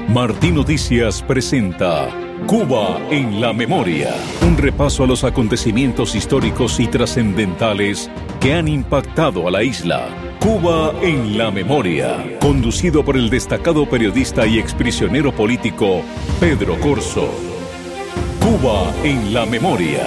Martí Noticias presenta Cuba en la Memoria, un repaso a los acontecimientos históricos y trascendentales que han impactado a la isla. Cuba en la Memoria, conducido por el destacado periodista y exprisionero político Pedro Corso. Cuba en la Memoria.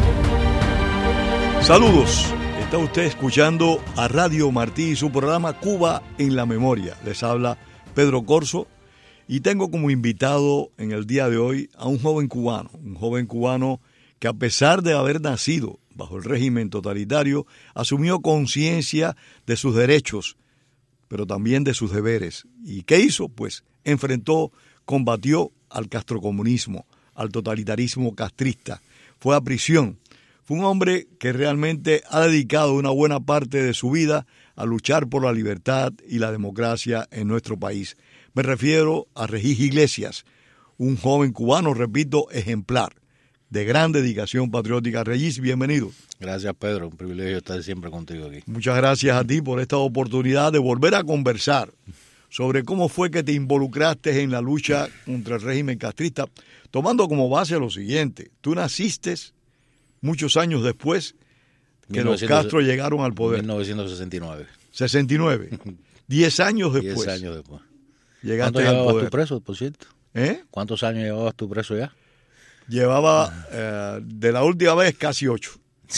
Saludos, está usted escuchando a Radio Martí y su programa Cuba en la Memoria. Les habla Pedro Corso y tengo como invitado en el día de hoy a un joven cubano que, a pesar de haber nacido bajo el régimen totalitario, asumió conciencia de sus derechos, pero también de sus deberes. ¿Y qué hizo? Pues combatió al castrocomunismo, al totalitarismo castrista, fue a prisión. Fue un hombre que realmente ha dedicado una buena parte de su vida a luchar por la libertad y la democracia en nuestro país. Me refiero a Regis Iglesias, un joven cubano, repito, ejemplar, de gran dedicación patriótica. Regis, bienvenido. Gracias, Pedro, un privilegio estar siempre contigo aquí. Muchas gracias a ti por esta oportunidad de volver a conversar sobre cómo fue que te involucraste en la lucha contra el régimen castrista, tomando como base lo siguiente: tú naciste muchos años después que los Castro llegaron al poder. 1969. 69. 10 años después. 10 años después. Llegaste ¿Cuánto al llevabas poder. tú preso, por cierto? ¿Cuántos años llevabas tú preso ya? Llevaba, de la última vez, casi 8.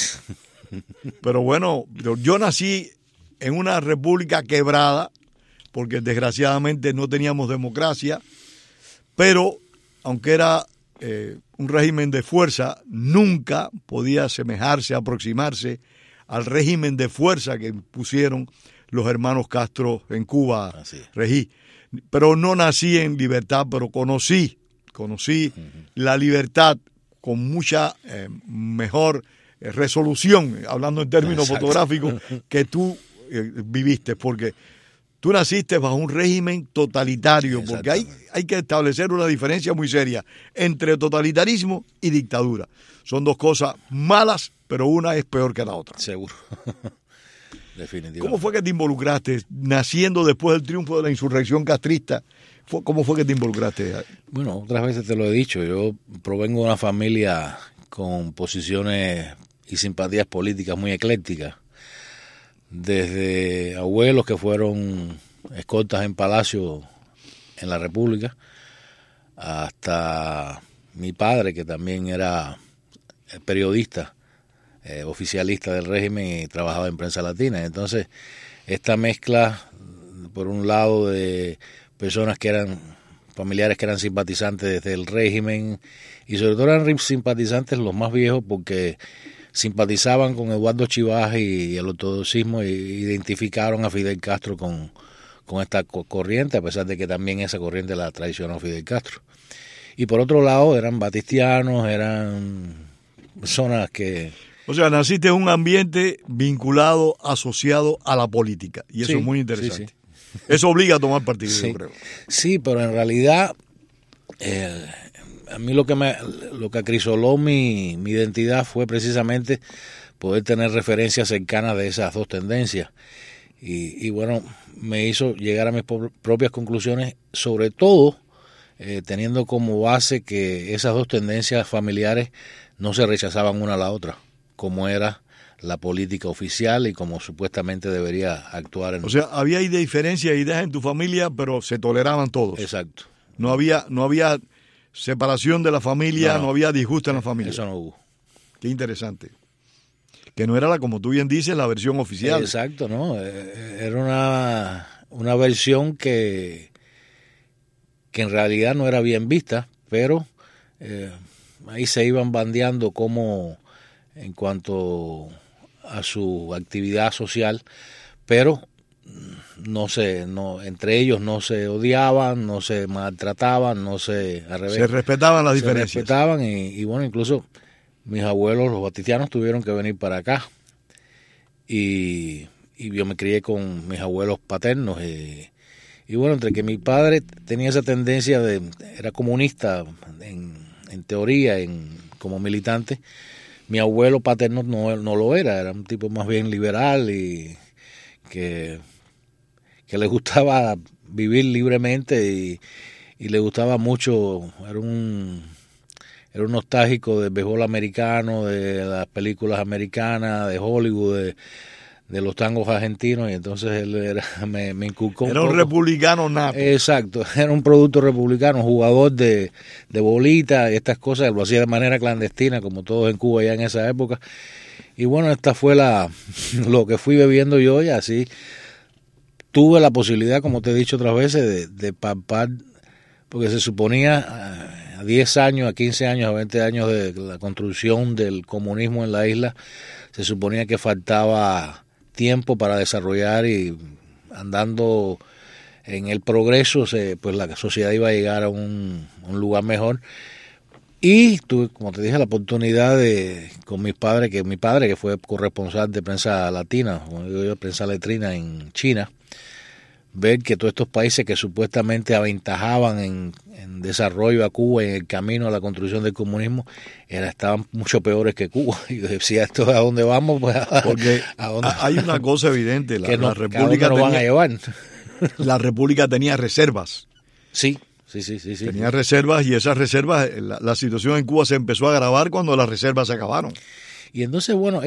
Pero bueno, yo nací en una república quebrada, porque desgraciadamente no teníamos democracia, pero aunque era un régimen de fuerza, nunca podía asemejarse, aproximarse al régimen de fuerza que pusieron los hermanos Castro en Cuba, Regis. Pero no nací en libertad, pero conocí la libertad con mucha mejor resolución, hablando en términos fotográficos, que tú viviste, porque tú naciste bajo un régimen totalitario, porque hay que establecer una diferencia muy seria entre totalitarismo y dictadura. Son dos cosas malas, pero una es peor que la otra. Seguro. Definitivamente. ¿Cómo fue que te involucraste, naciendo después del triunfo de la insurrección castrista? ¿Cómo fue que te involucraste? Bueno, otras veces te lo he dicho, yo provengo de una familia con posiciones y simpatías políticas muy eclécticas. Desde abuelos que fueron escoltas en palacio en la República, hasta mi padre, que también era periodista, oficialista del régimen y trabajaba en prensa latina. Entonces, esta mezcla, por un lado, de personas que eran familiares que eran simpatizantes del régimen, y sobre todo eran simpatizantes los más viejos porque simpatizaban con Eduardo Chivas y el ortodoxismo, e identificaron a Fidel Castro con esta corriente, a pesar de que también esa corriente la traicionó Fidel Castro. Y por otro lado eran batistianos, eran personas que... O sea, naciste en un ambiente vinculado, asociado a la política, y eso es muy interesante. Sí. Eso obliga a tomar partido, yo creo. Sí, pero en realidad a mí lo que acrisoló mi identidad fue precisamente poder tener referencias cercanas de esas dos tendencias. Y bueno, me hizo llegar a mis propias conclusiones, sobre todo teniendo como base que esas dos tendencias familiares no se rechazaban una a la otra, como era la política oficial y como supuestamente debería actuar. O sea, había diferencias de ideas en tu familia, pero se toleraban todos. Exacto. No había separación de la familia, no había disgusto en la familia. Eso no hubo. Qué interesante. Que no era, como tú bien dices, la versión oficial. Exacto, ¿no? Era una versión que en realidad no era bien vista, pero ahí se iban bandeando como en cuanto a su actividad social, pero entre ellos no se odiaban, no se maltrataban, se respetaban las diferencias. Se respetaban y bueno, incluso mis abuelos, los batistianos, tuvieron que venir para acá y yo me crié con mis abuelos paternos y bueno, entre que mi padre tenía esa tendencia era comunista en teoría, como militante, mi abuelo paterno no lo era un tipo más bien liberal y que le gustaba vivir libremente y le gustaba mucho, era un nostálgico del béisbol americano, de las películas americanas, de Hollywood, de los tangos argentinos, y entonces él me inculcó un poco. Era un republicano nato. Exacto, era un producto republicano, jugador de bolita y estas cosas, lo hacía de manera clandestina, como todos en Cuba ya en esa época. Y bueno, esta fue lo que fui bebiendo yo, y así tuve la posibilidad, como te he dicho otras veces, de palpar, porque se suponía a 10 años, a 15 años, a 20 años de la construcción del comunismo en la isla, se suponía que faltaba tiempo para desarrollar, y andando en el progreso, pues la sociedad iba a llegar a un lugar mejor. Y tuve, como te dije, la oportunidad con mi padre, que fue corresponsal de prensa latina, como digo yo, prensa letrina en China, ver que todos estos países que supuestamente aventajaban en desarrollo a Cuba, en el camino a la construcción del comunismo, estaban mucho peores que Cuba. Y yo decía, ¿esto a dónde vamos? Pues, porque hay una cosa evidente, la República nos van a llevar. La República tenía reservas. Sí. Tenía reservas, y esas reservas, la situación en Cuba se empezó a agravar cuando las reservas se acabaron. Y entonces, bueno,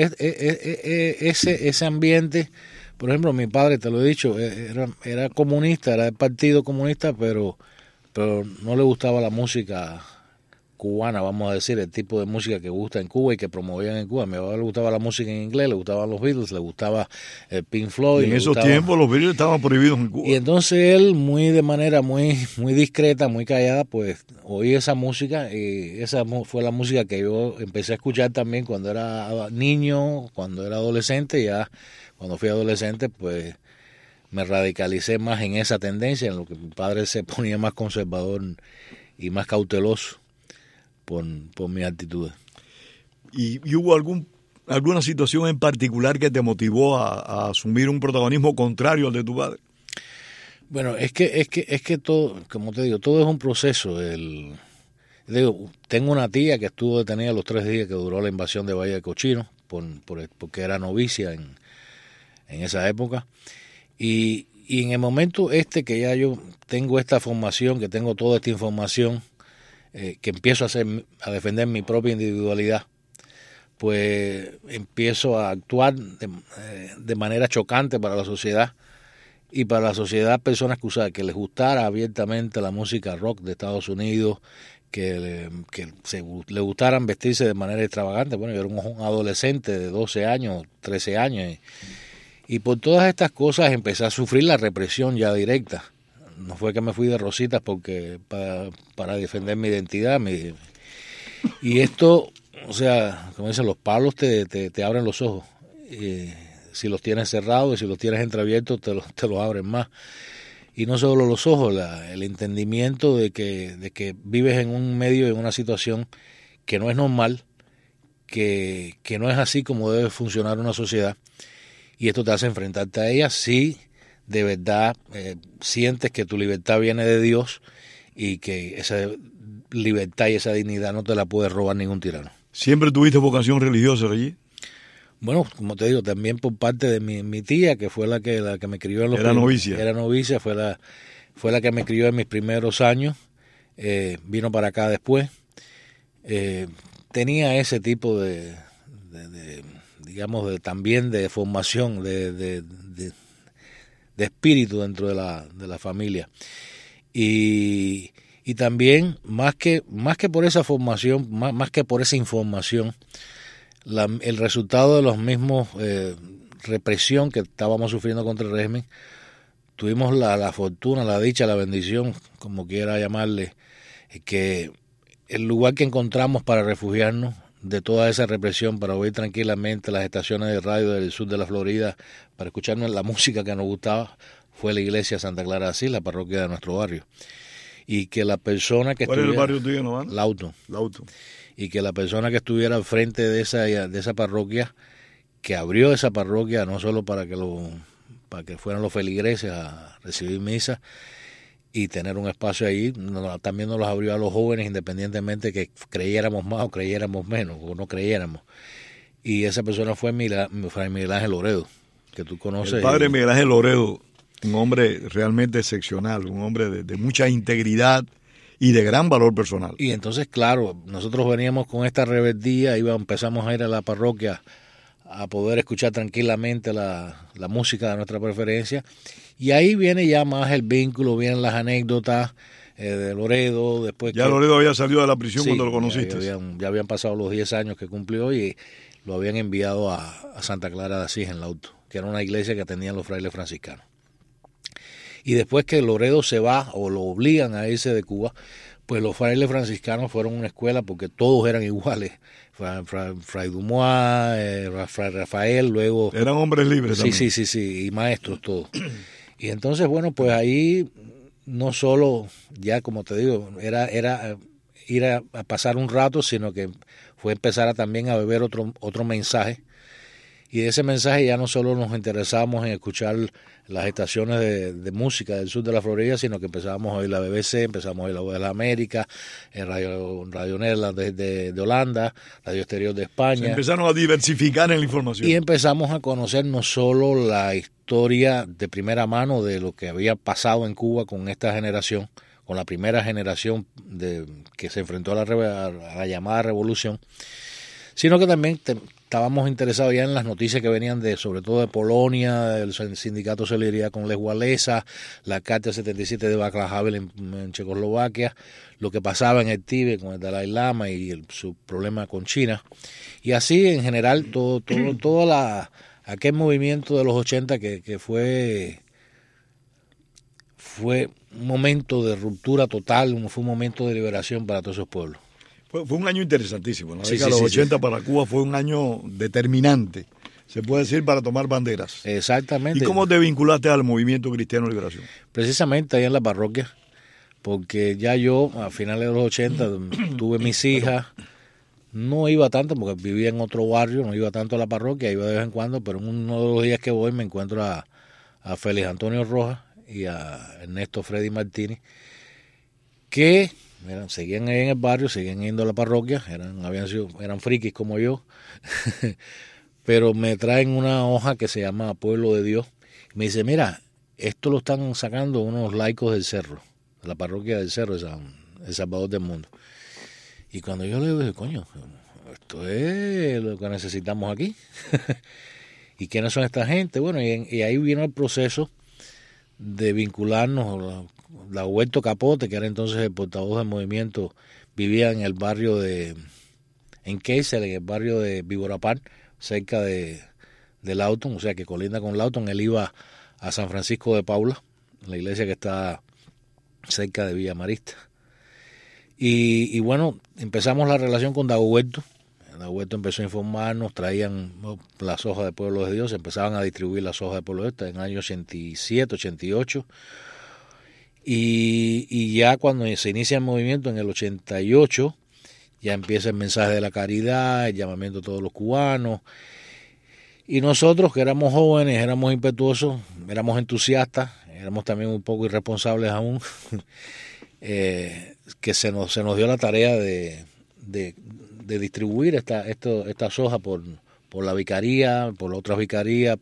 ese ambiente, por ejemplo, mi padre, te lo he dicho, era comunista, era del Partido Comunista, pero no le gustaba la música cubana, vamos a decir, el tipo de música que gusta en Cuba y que promovían en Cuba. A mi papá le gustaba la música en inglés, le gustaban los Beatles, le gustaba el Pink Floyd. Y en esos tiempos los Beatles estaban prohibidos en Cuba. Y entonces él, de manera muy discreta, muy callada, pues oí esa música, y esa fue la música que yo empecé a escuchar también cuando era niño, cuando era adolescente. Ya cuando fui adolescente, pues me radicalicé más en esa tendencia, en lo que mi padre se ponía más conservador y más cauteloso por mis actitudes. ¿Y hubo alguna situación en particular que te motivó a asumir un protagonismo contrario al de tu padre? Bueno, es que todo, como te digo, todo es un proceso. Tengo una tía que estuvo detenida los 3 días que duró la invasión de Valle de Cochino, porque era novicia en esa época. Y en el momento que ya yo tengo esta formación, que tengo toda esta información, que empiezo a defender mi propia individualidad, pues empiezo a actuar de manera chocante para la sociedad, y para la sociedad personas que les gustara abiertamente la música rock de Estados Unidos, que le gustaran vestirse de manera extravagante. Bueno, yo era un adolescente de 12 años, 13 años, y por todas estas cosas empecé a sufrir la represión ya directa. No fue que me fui de rositas para defender mi identidad. Y esto, o sea, como dicen, los palos te abren los ojos. Si los tienes cerrados y si los tienes entreabiertos, te los abren más. Y no solo los ojos, el entendimiento de que vives en un medio, en una situación que no es normal, que no es así como debe funcionar una sociedad. Y esto te hace enfrentarte a ella si de verdad sientes que tu libertad viene de Dios, y que esa libertad y esa dignidad no te la puede robar ningún tirano. ¿Siempre tuviste vocación religiosa allí? Bueno, como te digo, también por parte de mi tía, que fue la que me crió en los Era novicia. Era novicia, fue la que me crió en mis primeros años. Vino para acá después. Tenía ese tipo digamos, también de formación, de espíritu dentro de la familia. Y también, más que por esa formación, más que por esa información, el resultado de los mismos represión que estábamos sufriendo contra el régimen, tuvimos la fortuna, la dicha, la bendición, como quiera llamarle, que el lugar que encontramos para refugiarnos de toda esa represión, para oír tranquilamente las estaciones de radio del sur de la Florida, para escucharnos la música que nos gustaba, fue la iglesia Santa Clara de Asís, la parroquia de nuestro barrio. Y que la persona que ¿Cuál es el barrio tuyo, no? Lauto. Y que la persona que estuviera al frente de esa parroquia, que abrió esa parroquia no solo para que fueran los feligreses a recibir misa y tener un espacio ahí, también nos los abrió a los jóvenes, independientemente que creyéramos más o creyéramos menos, o no creyéramos. Y esa persona fue Fray Miguel Ángel Loredo, que tú conoces. El padre Miguel Ángel Loredo, un hombre realmente excepcional, un hombre de mucha integridad, y de gran valor personal. Y entonces, claro, nosotros veníamos con esta rebeldía, empezamos a ir a la parroquia a poder escuchar tranquilamente la música de nuestra preferencia, y ahí viene ya más el vínculo, vienen las anécdotas de Loredo. Después ya Loredo había salido de la prisión cuando lo conociste. Ya habían pasado los 10 años que cumplió y lo habían enviado a Santa Clara de Asís en Lauto, que era una iglesia que tenían los frailes franciscanos. Y después que Loredo se va o lo obligan a irse de Cuba, pues los frailes franciscanos fueron una escuela porque todos eran iguales. Fray Dumois, Fray Rafael, luego... Eran hombres libres también. Sí, y maestros todos. Y entonces, bueno, pues ahí no solo, ya como te digo, era ir a pasar un rato, sino que fue empezar también a beber otro mensaje. Y de ese mensaje ya no solo nos interesábamos en escuchar las estaciones de música del sur de la Florida, sino que empezábamos a oír la BBC, empezamos a oír la Voz de la América, Radio Nederland de Holanda, Radio Exterior de España. Se empezaron a diversificar en la información. Y empezamos a conocer no solo la historia de primera mano de lo que había pasado en Cuba con esta generación, con la primera generación que se enfrentó a la llamada revolución, sino que también estábamos interesados ya en las noticias que venían sobre todo de Polonia, del sindicato Solidaridad con Lech Walesa, la Carta 77 de Václav Havel en Checoslovaquia, lo que pasaba en el Tíbet con el Dalai Lama y su problema con China. Y así en general todo aquel movimiento de los 80 que fue un momento de ruptura total, fue un momento de liberación para todos esos pueblos. Fue un año interesantísimo. La década de los 80 para Cuba fue un año determinante, se puede decir, para tomar banderas. Exactamente. ¿Y cómo te vinculaste al movimiento cristiano de liberación? Precisamente ahí en la parroquia, porque ya yo a finales de los 80 tuve mis hijas, no iba tanto porque vivía en otro barrio, no iba tanto a la parroquia, iba de vez en cuando, pero en uno de los días que voy me encuentro a Félix Antonio Rojas y a Ernesto Freddy Martínez, que seguían ahí en el barrio, seguían yendo a la parroquia, eran frikis como yo, pero me traen una hoja que se llama Pueblo de Dios. Me dice, mira, esto lo están sacando unos laicos del Cerro, de la parroquia del Cerro, El Salvador del Mundo. Y cuando yo leo, dije, coño, esto es lo que necesitamos aquí. ¿Y quiénes son esta gente? Bueno, y ahí vino el proceso de vincularnos. Dagoberto Capote, que era entonces el portavoz del movimiento, vivía en el barrio en Keisel, en el barrio de Viborapar, cerca de Lawton, o sea que colinda con Lawton. Él iba a San Francisco de Paula, la iglesia que está cerca de Villa Marista. Y bueno, empezamos la relación con Dagoberto. Dagoberto empezó a informarnos, traían las hojas de Pueblo de Dios, empezaban a distribuir las hojas de Pueblo de Dios en el año 87, 88. Y ya cuando se inicia el movimiento en el 88, ya empieza el mensaje de la caridad, el llamamiento a todos los cubanos. Y nosotros, que éramos jóvenes, éramos impetuosos, éramos entusiastas, éramos también un poco irresponsables aún, que se nos dio la tarea de distribuir estas hojas por la vicaría, por otras vicarías,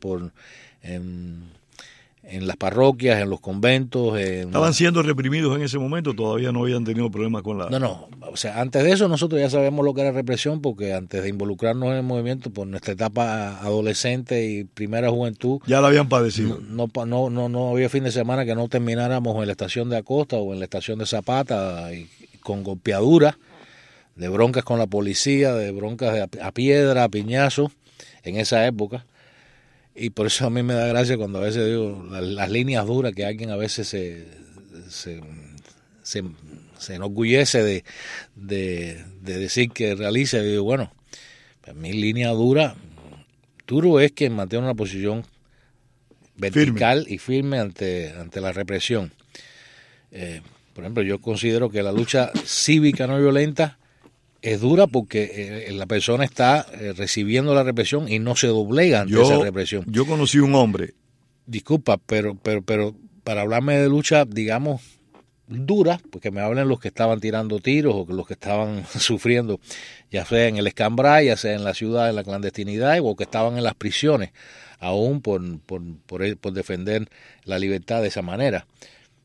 en las parroquias, en los conventos. ¿Estaban siendo reprimidos en ese momento? ¿Todavía no habían tenido problemas con la...? No, o sea, antes de eso nosotros ya sabíamos lo que era represión, porque antes de involucrarnos en el movimiento, por nuestra etapa adolescente y primera juventud... Ya la habían padecido. No había fin de semana que no termináramos en la estación de Acosta o en la estación de Zapata, y con golpeaduras, de broncas con la policía, de broncas a piedra, a piñazo, en esa época. Y por eso a mí me da gracia cuando a veces digo las líneas duras que alguien a veces se enorgullece de decir que realiza. Y digo, bueno, pues mi línea duro es que mantiene una posición vertical y firme ante la represión. Por ejemplo, yo considero que la lucha cívica no violenta es dura porque la persona está recibiendo la represión y no se doblega ante esa represión. Yo conocí un hombre. Disculpa, pero para hablarme de lucha, digamos, dura, porque me hablen los que estaban tirando tiros o los que estaban sufriendo, ya sea en el Escambray, ya sea en la ciudad, en la clandestinidad, o que estaban en las prisiones, aún por defender la libertad de esa manera.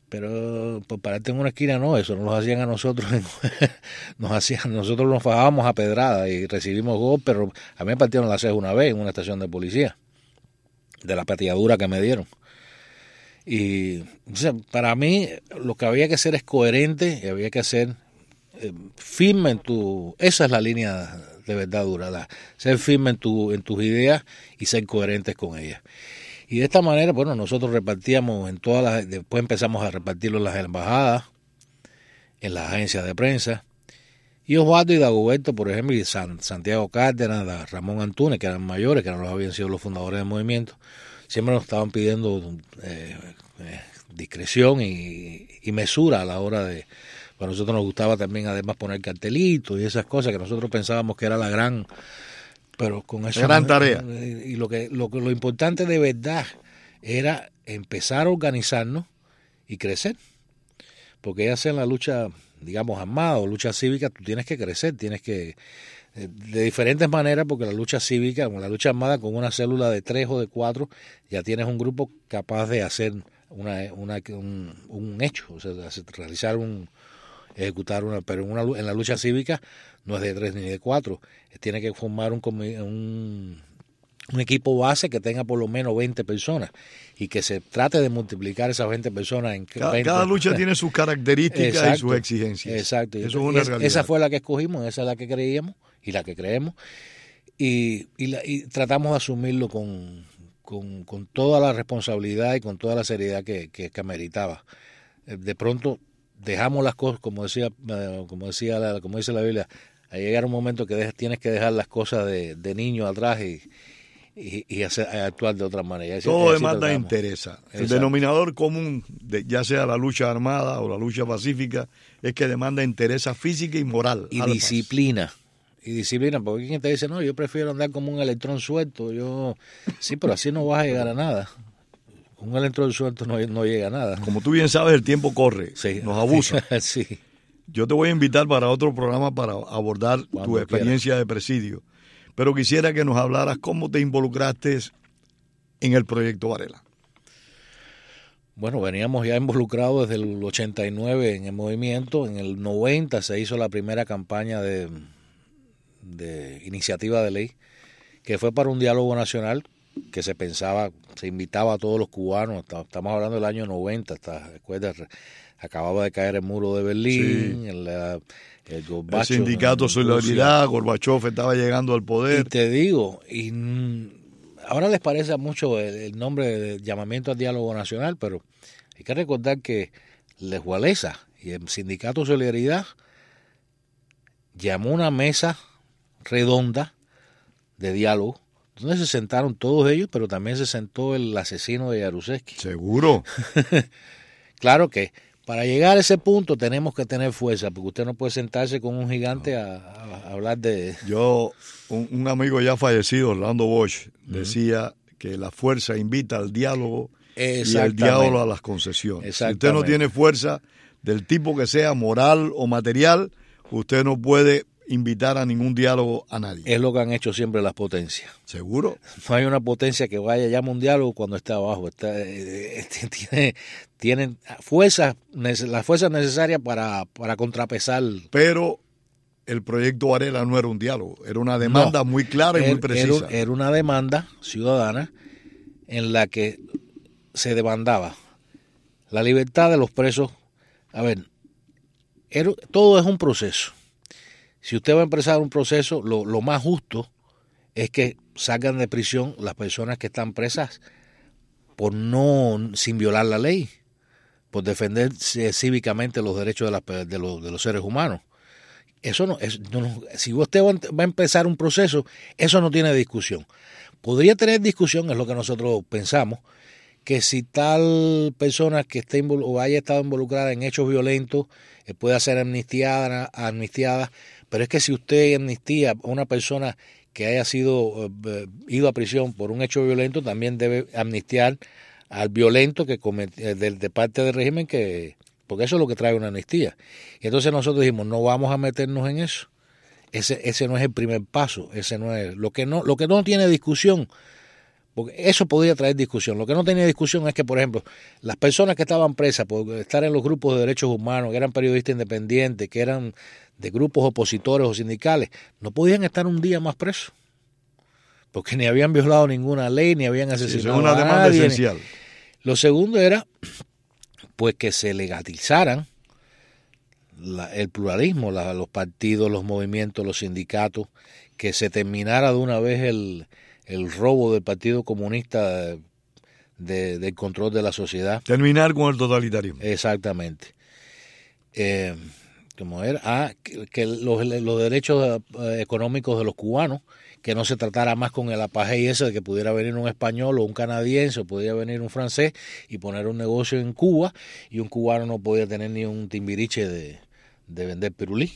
Pero por pararte en una esquina no, eso no lo hacían a nosotros. Nosotros nos fajábamos a pedrada y recibimos gol, pero a mí me partieron la ceja una vez en una estación de policía, de la pateadura que me dieron. Y o sea, para mí lo que había que hacer es coherente y había que hacer firme en tu... Esa es la línea de verdad dura, ser firme en tus ideas y ser coherentes con ellas. Y de esta manera, bueno, nosotros repartíamos en todas las... Después empezamos a repartirlo en las embajadas, en las agencias de prensa. Y Osvaldo y Dagoberto, por ejemplo, y Santiago Cárdenas, Ramón Antunes, que eran mayores, que no habían sido los fundadores del movimiento, siempre nos estaban pidiendo discreción y mesura a la hora de... Bueno, a nosotros nos gustaba también además poner cartelitos y esas cosas que nosotros pensábamos que era la gran... Pero con eso... Gran tarea. Y lo importante de verdad era empezar a organizarnos y crecer. Porque ya sea en la lucha, digamos, armada o lucha cívica, tú tienes que crecer, tienes que... De diferentes maneras, porque la lucha cívica, o la lucha armada, con una célula de 3 o de 4, ya tienes un grupo capaz de hacer un hecho, o sea, realizar ejecutar una, pero en la lucha cívica no es de 3 ni de 4, tiene que formar un equipo base que tenga por lo menos 20 personas y que se trate de multiplicar esas 20 personas en cada lucha tiene sus características. Exacto, y sus exigencias. Exacto. Eso es una realidad. Esa fue la que escogimos, esa es la que creíamos y la que creemos y tratamos de asumirlo con toda la responsabilidad y con toda la seriedad que meritaba. De pronto dejamos las cosas, como dice la Biblia, a llegar un momento que tienes que dejar las cosas de niño atrás y actuar de otra manera. Todo demanda interés. El denominador común, ya sea la lucha armada o la lucha pacífica, es que demanda interés física y moral. Y disciplina. Y disciplina, porque quien te dice, no, yo prefiero andar como un electrón suelto. Sí, pero así no vas a llegar a nada. Un electrón suelto no llega a nada. Como tú bien sabes, el tiempo corre, sí, nos abusa. Sí. Yo te voy a invitar para otro programa para abordar tu experiencia de presidio. Pero quisiera que nos hablaras cómo te involucraste en el Proyecto Varela. Bueno, veníamos ya involucrados desde el 89 en el movimiento. En el 90 se hizo la primera campaña de iniciativa de ley, que fue para un diálogo nacional que se invitaba a todos los cubanos. Estamos hablando del año 90, acababa de caer el muro de Berlín, sí. El sindicato Solidaridad, Gorbachov estaba llegando al poder. Y te digo, ahora les parece mucho el nombre de llamamiento al diálogo nacional, pero hay que recordar que Les Walesa y el sindicato Solidaridad llamó una mesa redonda de diálogo, donde se sentaron todos ellos, pero también se sentó el asesino de Jaruzelski. ¿Seguro? Claro que para llegar a ese punto tenemos que tener fuerza, porque usted no puede sentarse con un gigante a hablar de... Un amigo ya fallecido, Orlando Bosch, decía que la fuerza invita al diálogo y el diálogo a las concesiones. Si usted no tiene fuerza del tipo que sea, moral o material, usted no puede invitar a ningún diálogo a nadie. Es lo que han hecho siempre las potencias. ¿Seguro? No hay una potencia que vaya, llama un diálogo cuando está abajo. Tienen fuerzas, las fuerzas necesarias para contrapesar. Pero el Proyecto Varela no era un diálogo, era una demanda muy clara y muy precisa. Era una demanda ciudadana en la que se demandaba la libertad de los presos. A ver, todo es un proceso. Si usted va a empezar un proceso, lo más justo es que salgan de prisión las personas que están presas sin violar la ley, por defender cívicamente los derechos de los seres humanos. Eso si usted va a empezar un proceso, eso no tiene discusión. Podría tener discusión, es lo que nosotros pensamos, que si tal persona que esté o haya estado involucrada en hechos violentos pueda ser amnistiada, pero es que si usted amnistía a una persona que haya ido a prisión por un hecho violento, también debe amnistiar al violento que de parte del régimen, porque eso es lo que trae una amnistía. Y entonces nosotros dijimos, no vamos a meternos en eso. Ese no es el primer paso, ese no es lo que no tiene discusión. porque eso podía traer discusión. Lo que no tenía discusión es que, por ejemplo, las personas que estaban presas por estar en los grupos de derechos humanos, que eran periodistas independientes, que eran de grupos opositores o sindicales, no podían estar un día más presos, porque ni habían violado ninguna ley, ni habían asesinado es una demanda a nadie. esencial. Lo segundo era pues que se legalizaran el pluralismo, los partidos, los movimientos, los sindicatos, que se terminara de una vez el robo del Partido Comunista del control de la sociedad. Terminar con el totalitarismo. Exactamente. Como era que los derechos económicos de los cubanos, que no se tratara más con el apartheid ese de que pudiera venir un español o un canadiense o pudiera venir un francés y poner un negocio en Cuba, y un cubano no podía tener ni un timbiriche de vender pirulí.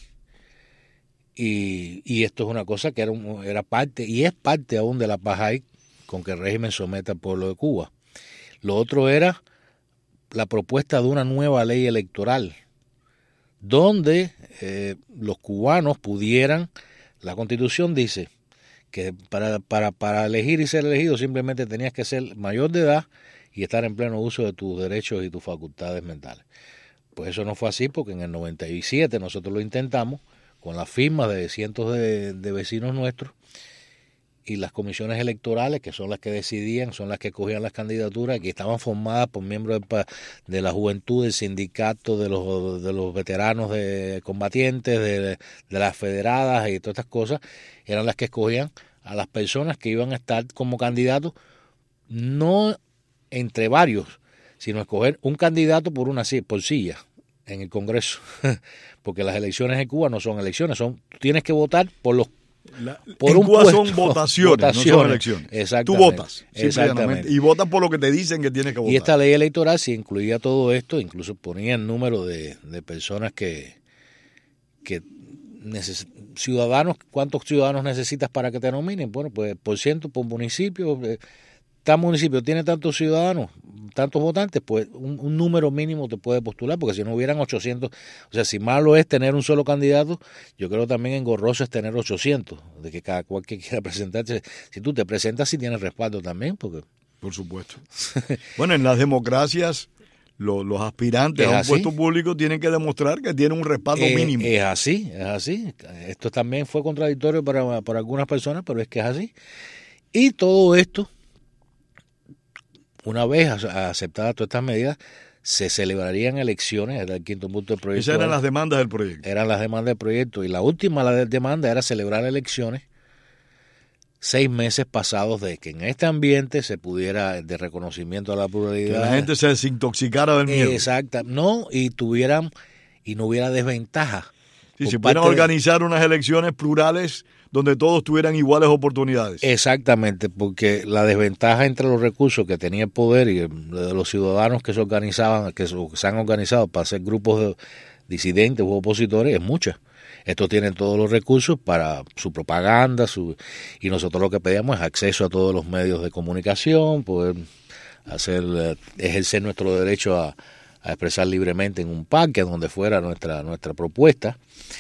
Y esto es una cosa que era parte, y es parte aún del apartheid con que el régimen somete al pueblo de Cuba. Lo otro era la propuesta de una nueva ley electoral, donde los cubanos pudieran, la Constitución dice que para elegir y ser elegido simplemente tenías que ser mayor de edad y estar en pleno uso de tus derechos y tus facultades mentales. Pues eso no fue así, porque en el 97 nosotros lo intentamos con las firmas de cientos de vecinos nuestros, y las comisiones electorales, que son las que decidían, son las que cogían las candidaturas, que estaban formadas por miembros de la juventud, del sindicato, de los veteranos de combatientes, de las federadas y todas estas cosas, eran las que escogían a las personas que iban a estar como candidatos, no entre varios, sino escoger un candidato por silla en el Congreso, porque las elecciones en Cuba no son elecciones, tienes que votar por los por en un Cuba puesto. son votaciones, no son elecciones. Exactamente. Tú votas, Exactamente. Y votas por lo que te dicen que tienes que votar. Y esta ley electoral sí incluía todo esto, incluso ponía el número de personas que ciudadanos, ¿cuántos ciudadanos necesitas para que te nominen? Bueno, pues por ciento por municipio. Tal municipio tiene tantos ciudadanos, tantos votantes, pues un número mínimo te puede postular, porque si no hubieran 800, o sea, si malo es tener un solo candidato, yo creo también engorroso es tener 800, de que cada cual que quiera presentarse, si tú te presentas, sí tienes respaldo también, porque... Por supuesto. Bueno, en las democracias, los aspirantes a un puesto público tienen que demostrar que tienen un respaldo mínimo. Es así. Esto también fue contradictorio para algunas personas, pero es que es así. Y todo esto, una vez aceptadas todas estas medidas, se celebrarían elecciones, era el quinto punto del proyecto. Esas eran las demandas del proyecto. Eran las demandas del proyecto. Y la última, la demanda, era celebrar elecciones 6 meses pasados de que en este ambiente se pudiera, de reconocimiento a la pluralidad, que la gente se desintoxicara del miedo. Exacto. Y no hubiera desventaja. Sí, se pudieran organizar unas elecciones plurales donde todos tuvieran iguales oportunidades. Exactamente, porque la desventaja entre los recursos que tenía el poder y de los ciudadanos que se organizaban, que se han organizado para hacer grupos de disidentes u opositores, es mucha. Estos tienen todos los recursos para su propaganda, y nosotros lo que pedíamos es acceso a todos los medios de comunicación, poder ejercer nuestro derecho a expresar libremente en un parque, donde fuera nuestra propuesta,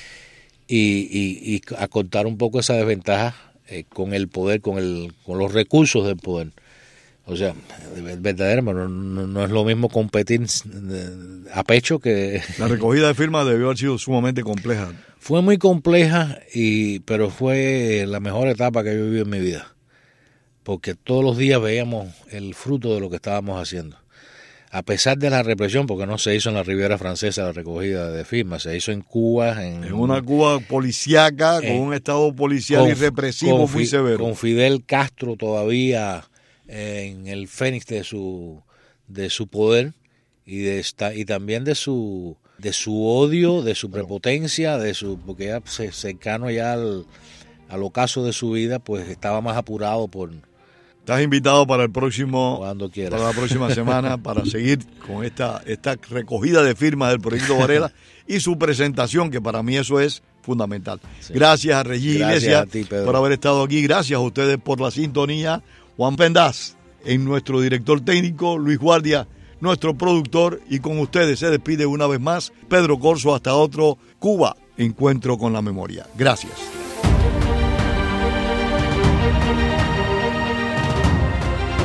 y a cortar un poco esa desventaja con el poder, con los recursos del poder. O sea, verdaderamente no es lo mismo competir a pecho que... La recogida de firmas debió haber sido sumamente compleja. Fue muy compleja, pero fue la mejor etapa que yo viví en mi vida, porque todos los días veíamos el fruto de lo que estábamos haciendo. A pesar de la represión, porque no se hizo en la Riviera Francesa la recogida de firmas, se hizo en Cuba. En una Cuba policíaca, con un estado policial y represivo muy severo. Con Fidel Castro todavía en el fénix de su poder, y también de su odio, de su prepotencia, porque ya cercano ya al ocaso de su vida, pues estaba más apurado por... Estás invitado para el próximo, cuando quieras, para la próxima semana, para seguir con esta recogida de firmas del Proyecto Varela y su presentación, que para mí eso es fundamental. Sí. Gracias a Regis Iglesias por haber estado aquí. Gracias a ustedes por la sintonía. Juan Pendaz, en nuestro director técnico, Luis Guardia, nuestro productor, y con ustedes se despide una vez más Pedro Corso. Hasta otro Cuba, Encuentro con la Memoria. Gracias.